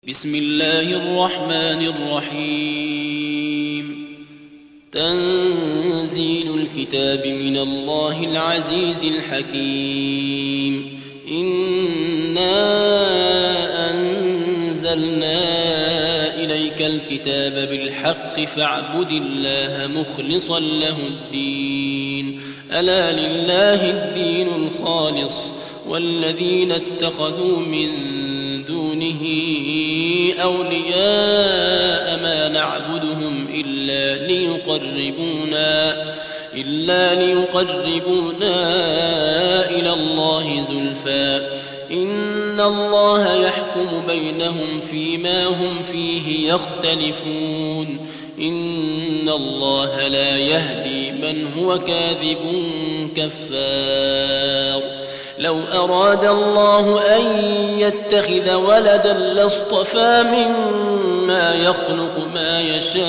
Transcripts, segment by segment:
بسم الله الرحمن الرحيم. تنزيل الكتاب من الله العزيز الحكيم. إنا أنزلنا إليك الكتاب بالحق فاعبد الله مخلصا له الدين. ألا لله الدين الخالص والذين اتخذوا من دونه أولياء ما نعبدهم إلا ليقربونا إلى الله زلفى إن الله يحكم بينهم فيما هم فيه يختلفون. إن الله لا يهدي من هو كاذب كفار. لو أراد الله أن يتخذ ولدا لاصطفى مما يخلق ما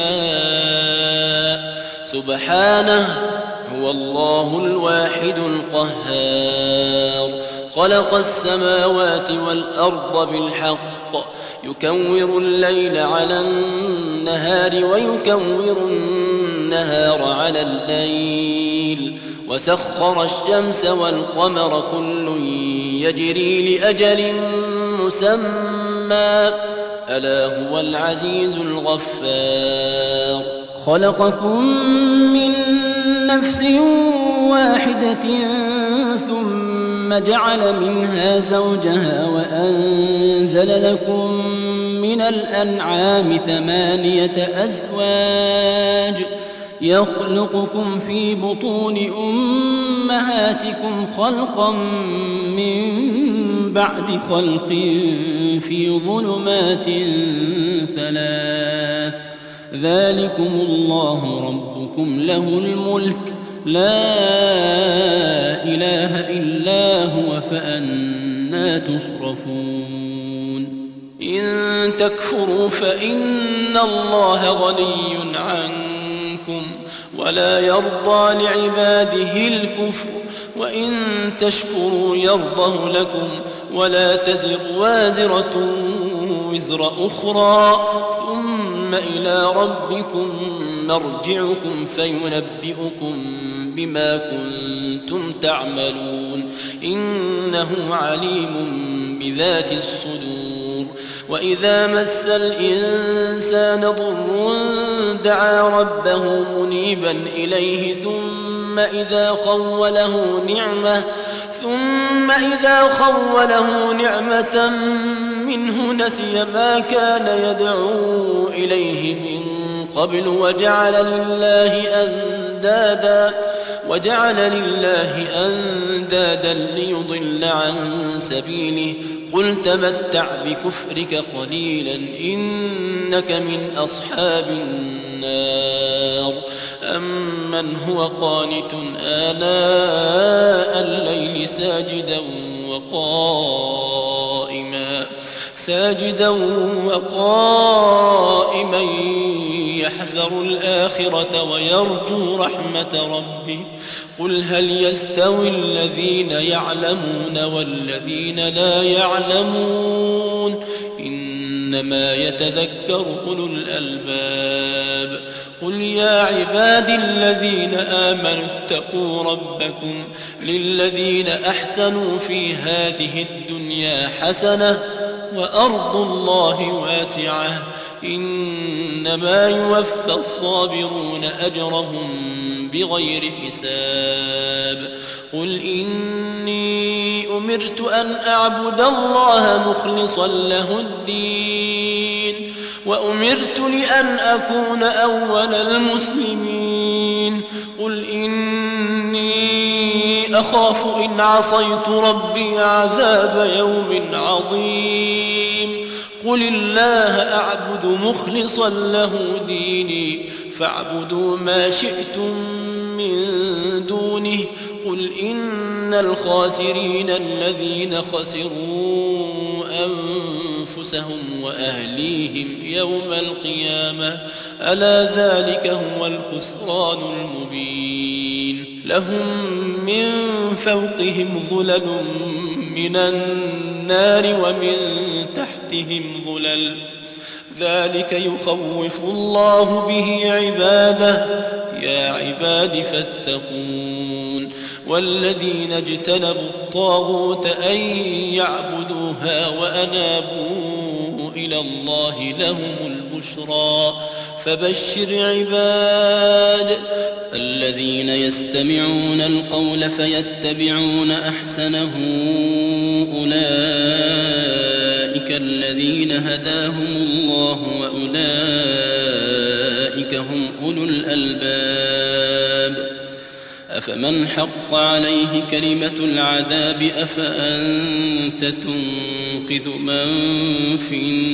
يشاء سبحانه هو الله الواحد القهار. خلق السماوات والأرض بالحق يكور الليل على النهار ويكور النهار على الليل وسخر الشمس والقمر كل يجري لأجل مسمى ألا هو العزيز الغفار. خلقكم من نفس واحدة ثم جعل منها زوجها وأنزل لكم من الأنعام 8 أزواج يخلقكم في بطون أمهاتكم خلقا من بعد خلق في ظلمات 3 ذلكم الله ربكم له الملك لا إله إلا هو فأنى تصرفون. إن تكفروا فإن الله غني عنكم ولا يرضى لعباده الكفر وإن تشكروا يرضه لكم ولا تزر وازرة وزر أخرى ثم إلى ربكم مرجعكم فينبئكم بما كنتم تعملون. إنه عليم بذات الصدور. وإذا مس الإنسان ضر دعا ربه منيبا إليه ثم إذا خوله نعمة منه نسي ما كان يدعو إليه من قبل وجعل لله أندادا ليضل عن سبيله. قل تمتع بكفرك قليلا إنك من أصحاب النار. أمن هو قانت آناء الليل ساجدا وقائما يحذر الآخرة ويرجو رحمة ربه. قل هل يستوي الذين يعلمون والذين لا يعلمون إنما يتذكر أولو الألباب. قل يا عبادي الذين آمنوا اتقوا ربكم للذين أحسنوا في هذه الدنيا حسنة وأرض الله واسعة إنما يوفى الصابرون أجرهم بغير حساب. قل إني أمرت أن أعبد الله مخلصا له الدين وأمرت لأن أكون أول المسلمين. قل إني أخاف إن عصيت ربي عذاب يوم عظيم. قل الله أعبد مخلصا له ديني فاعبدوا ما شئتم من دونه. قل إن الخاسرين الذين خسروا أنفسهم وأهليهم يوم القيامة ألا ذلك هو الخسران المبين. لهم من فوقهم ظلل من النار ومن تحت تحتهم ظلل ذلك يخوف الله به عباده يا عباد فاتقون والذين اجتنبوا الطاغوت أن يعبدوها وأنابوا إلى الله لهم البشرى فبشر عباد الذين يستمعون القول فيتبعون أحسنه أولئك الذين هداهم الله وأولئك هم أولو الألباب أفمن حق عليه كلمة العذاب أفأنت تنقذ من في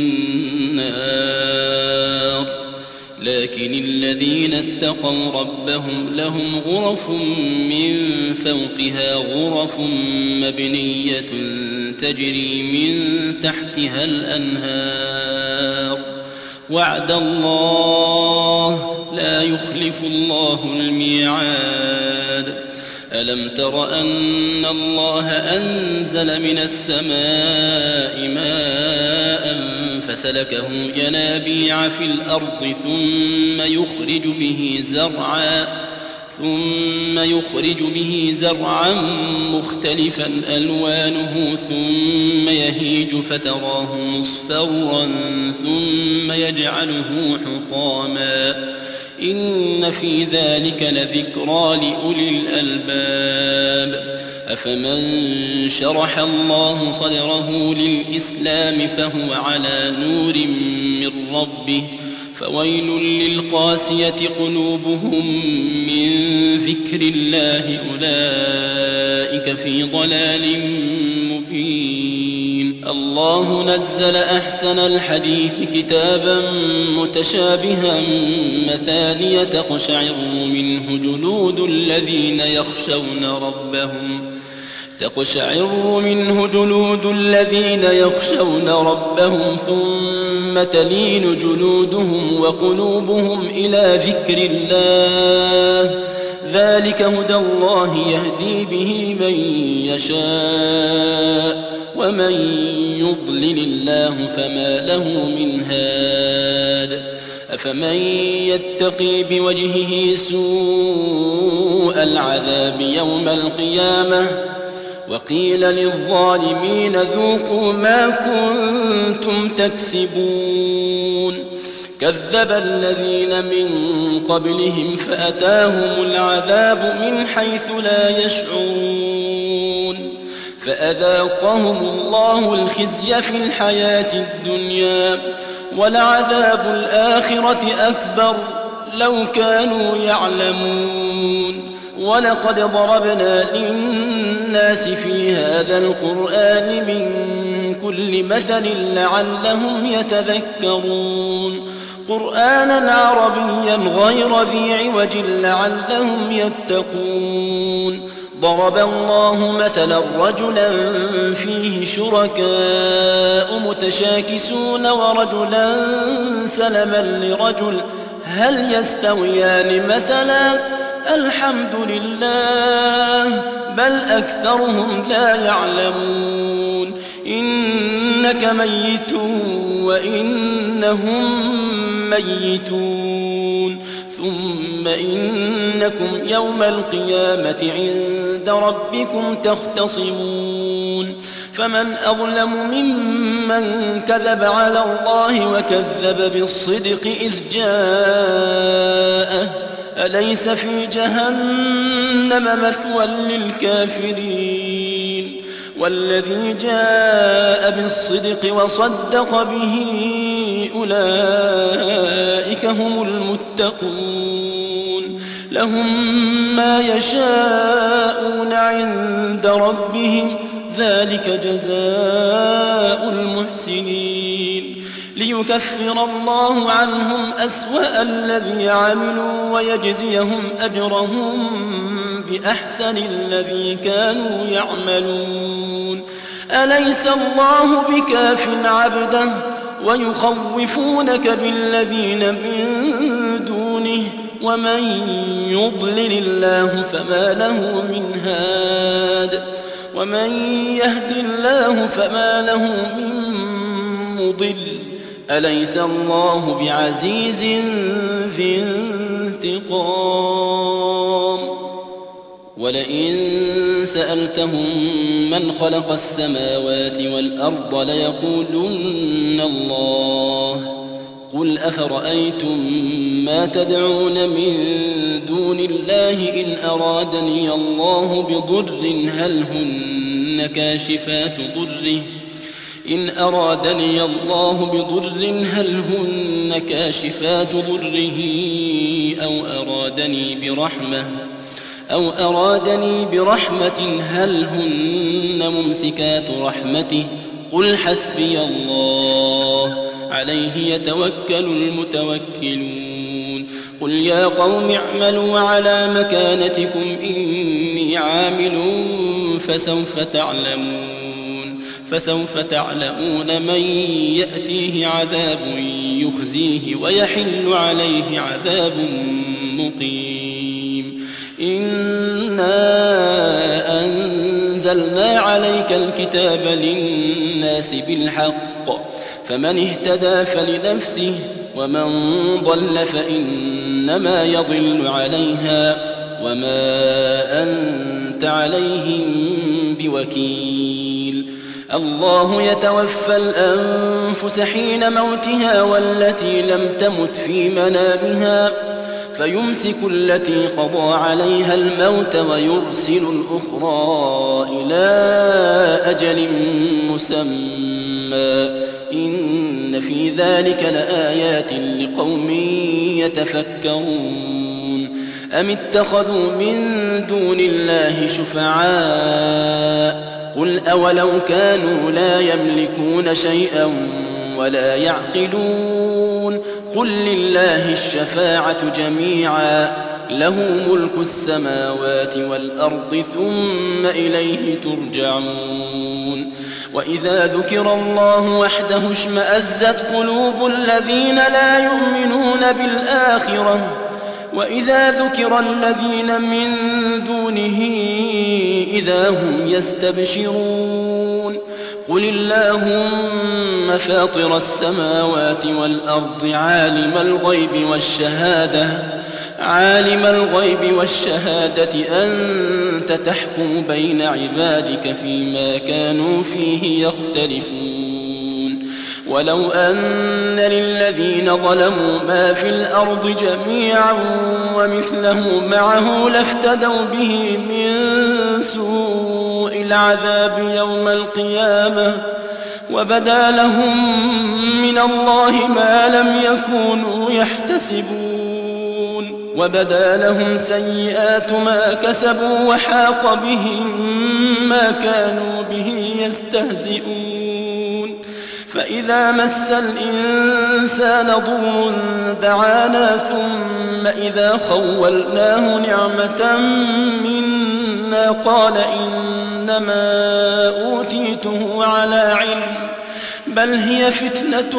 النار لكن الذين اتقوا ربهم لهم غرف من فوقها غرف مبنية تجري من تحتها الأنهار وعد الله لا يخلف الله الميعاد ألم تر أن الله أنزل من السماء ماء فسلكه ينابيع في الأرض ثم يخرج به زرعا مختلفا ألوانه ثم يهيج فتراه مصفرا ثم يجعله حطاما إن في ذلك لذكرى لأولي الألباب أفمن شرح الله صدره للإسلام فهو على نور من ربه فويل للقاسية قلوبهم من ذكر الله أولئك في ضلال مبين الله نزل أحسن الحديث كتابا متشابها مثانية تقشعر منه جلود الذين يخشون ربهم ثم تلين جلودهم وقلوبهم إلى ذكر الله ذلك هدى الله يهدي به من يشاء ومن يضلل الله فما له من هاد أفمن يتقي بوجهه سوء العذاب يوم القيامة وقيل للظالمين ذوقوا ما كنتم تكسبون كذب الذين من قبلهم فأتاهم العذاب من حيث لا يشعرون فأذاقهم الله الخزي في الحياة الدنيا ولعذاب الآخرة أكبر لو كانوا يعلمون ولقد ضربنا للناس في هذا القرآن من كل مثل لعلهم يتذكرون قرآنا عربيا غير ذي عوج لعلهم يتقون ضرب الله مثلا رجلا فيه شركاء متشاكسون ورجلا سلما لرجل هل يستويان مثلا الحمد لله بل أكثرهم لا يعلمون إنك ميت وإنهم ميتون ثم إنكم يوم القيامة عند ربكم تختصمون فمن أظلم ممن كذب على الله وكذب بالصدق إذ جاءه أليس في جهنم مثوى للكافرين والذي جاء بالصدق وصدق به أولئك هم المتقون لهم ما يشاءون عند ربهم ذلك جزاء المحسنين ليكفر الله عنهم أسوأ الذي عملوا ويجزيهم أجرهم بأحسن الذي كانوا يعملون أليس الله بكاف عبده ويخوفونك بالذين من دونه ومن يضلل الله فما له من هاد ومن يهد الله فما له من مضل أليس الله بعزيز ذي انتقام ولئن سألتهم من خلق السماوات والأرض ليقولن الله قل أفرأيتم ما تدعون من دون الله إن أرادني الله بضر هل هن كاشفات ضره أو أرادني برحمة هل هن ممسكات رحمته قل حسبي الله عليه يتوكل المتوكلون قل يا قوم اعملوا على مكانتكم إني عامل فسوف تعلمون من يأتيه عذاب يخزيه ويحل عليه عذاب مقيم إنا أنزلنا عليك الكتاب للناس بالحق فمن اهتدى فلنفسه ومن ضل فإنما يضل عليها وما أنت عليهم بوكيل الله يتوفى الأنفس حين موتها والتي لم تمت في منامها فيمسك التي قضى عليها الموت ويرسل الأخرى إلى أجل مسمى إن في ذلك لآيات لقوم يتفكرون أم اتخذوا من دون الله شفعاء قل أولو كانوا لا يملكون شيئا ولا يعقلون قل لله الشفاعة جميعا له ملك السماوات والأرض ثم إليه ترجعون وإذا ذكر الله وحده اشمأزت قلوب الذين لا يؤمنون بالآخرة وإذا ذكر الذين من دونه إذا هم يستبشرون قل اللهم فاطر السماوات والأرض عالم الغيب والشهادة أنت تحكم بين عبادك فيما كانوا فيه يختلفون ولو أن للذين ظلموا ما في الأرض جميعا ومثله معه لافتدوا به من سوء العذاب يوم القيامة وبدا لهم من الله ما لم يكونوا يحتسبون وبدا لهم سيئات ما كسبوا وحاق بهم ما كانوا به يستهزئون فإذا مس الإنسان ضر دعانا ثم إذا خولناه نعمة منا قال إنما أوتيته على علم بل هي فتنة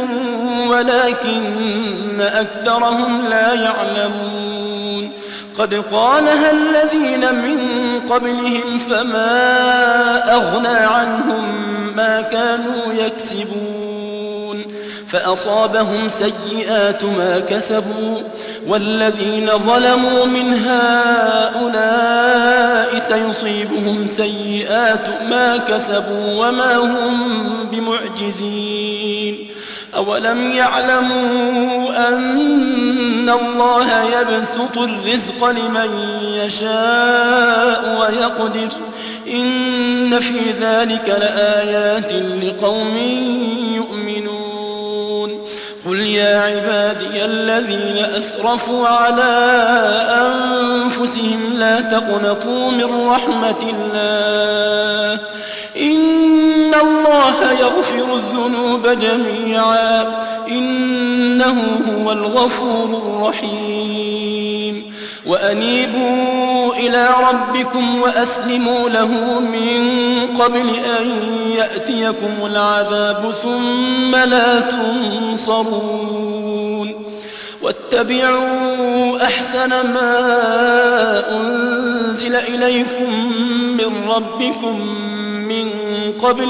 ولكن أكثرهم لا يعلمون قد قالها الذين من قبلهم فما أغنى عنهم ما كانوا يكسبون فأصابهم سيئات ما كسبوا والذين ظلموا من هؤلاء سيصيبهم سيئات ما كسبوا وما هم بمعجزين أولم يعلموا أن الله يبسط الرزق لمن يشاء ويقدر إن في ذلك لآيات لقوم يؤمنون قل يا عبادي الذين أسرفوا على أنفسهم لا تقنطوا من رحمة الله إن الله يغفر الذنوب جميعا إنه هو الغفور الرحيم وأنيبوا إلى ربكم وأسلموا له من قبل أن يأتيكم العذاب ثم لا تنصرون واتبعوا أحسن ما أنزل إليكم من ربكم من قبل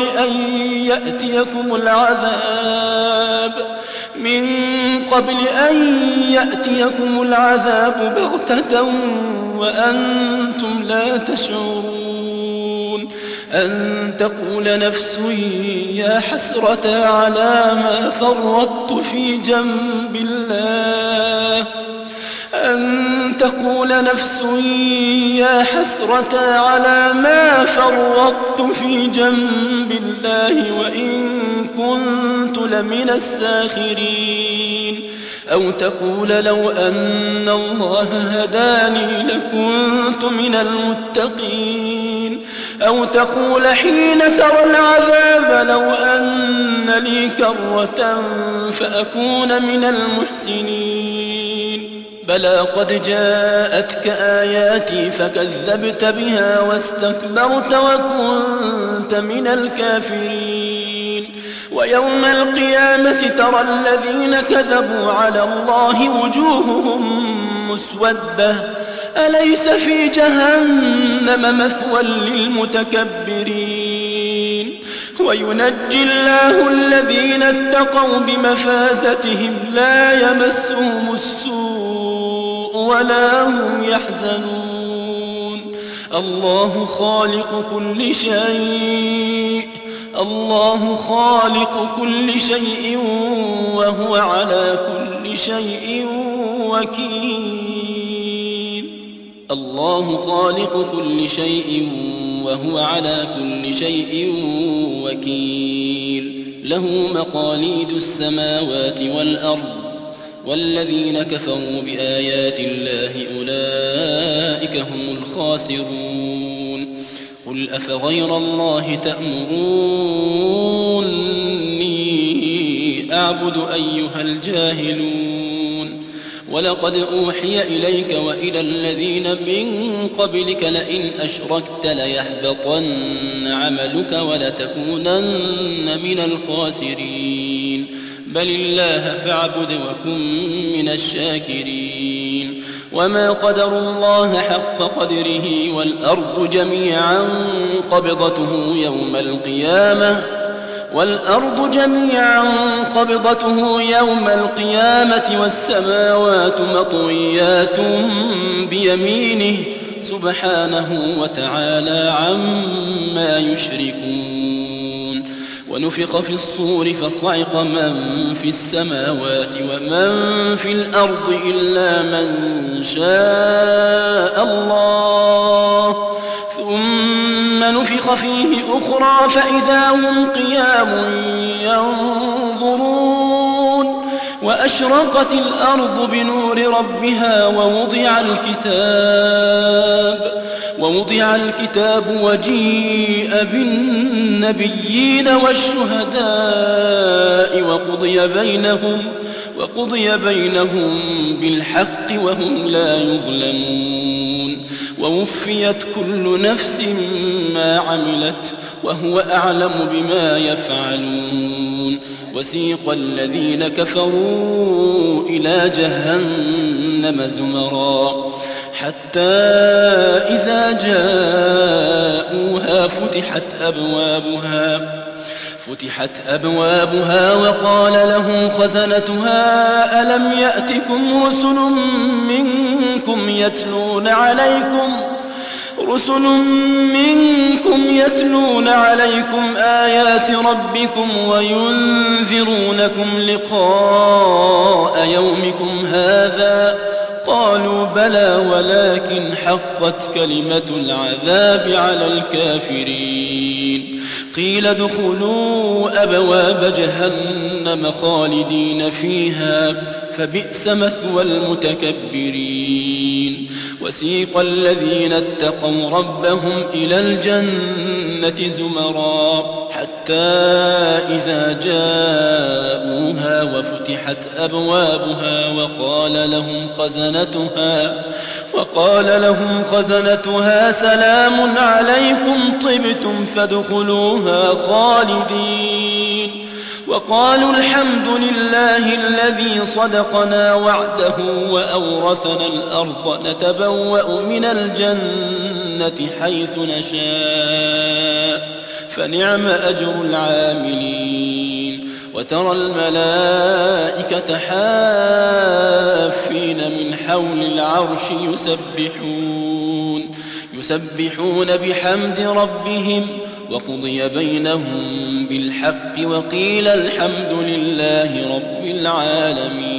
أن يأتيكم العذاب بغتة وأنتم لا تشعرون أن تقول نفس يا حسرة على ما فرطت في جنب الله وإن كنت لمن الساخرين أو تقول لو أن الله هداني لكنت من المتقين أو تقول حين ترى العذاب لو أن لي كرة فأكون من المحسنين بلى قد جاءتك آياتي فكذبت بها واستكبرت وكنت من الكافرين ويوم القيامة ترى الذين كذبوا على الله وجوههم مسودة أليس في جهنم مثوى للمتكبرين وينجي الله الذين اتقوا بمفازتهم لا يمسهم السوء ولا هم يحزنون الله خالق كل شيء وهو على كل شيء وكيل الله خالق كل شيء وهو على كل شيء وكيل له مقاليد السماوات والأرض والذين كفروا بآيات الله أولئك هم الخاسرون قل أفغير الله تأمروني أعبد أيها الجاهلون ولقد أوحي إليك وإلى الذين من قبلك لئن أشركت ليحبطن عملك ولتكونن من الخاسرين بل الله فاعبد وكن من الشاكرين وما قدروا الله حق قدره والأرض جميعا قبضته يوم القيامة والسماوات مطويات بيمينه سبحانه وتعالى عما يشركون ونفخ في الصور فصعق من في السماوات ومن في الأرض إلا من شاء الله ثم نفخ فيه أخرى فإذا هم قيام ينظرون وأشرقت الأرض بنور ربها ووضع الكتاب وجيء بالنبيين والشهداء وقضي بينهم بالحق وهم لا يظلمون ووفيت كل نفس ما عملت وهو أعلم بما يفعلون وسيق الذين كفروا إلى جهنم زمرا حتى إذا جاءوها فتحت أبوابها وقال لهم خزنتها ألم يأتكم رسل منكم يتلون عليكم آيات ربكم وينذرونكم لقاء يومكم هذا قالوا بلى ولكن حقت كلمة العذاب على الكافرين قيل ادخلوا أبواب جهنم خالدين فيها فبئس مثوى المتكبرين وسيق الذين اتقوا ربهم إلى الجنة زمرا حتى إذا جاءوها وفتحت أبوابها وقال لهم خزنتها سلام عليكم طبتم فادخلوها خالدين وقالوا الحمد لله الذي صدقنا وعده وأورثنا الأرض نتبوأ من الجنة حيث نشاء فنعم أجر العاملين. وترى الملائكة حافين من حول العرش يسبحون بحمد ربهم، وقضي بينهم بالحق، وقيل الحمد لله رب العالمين.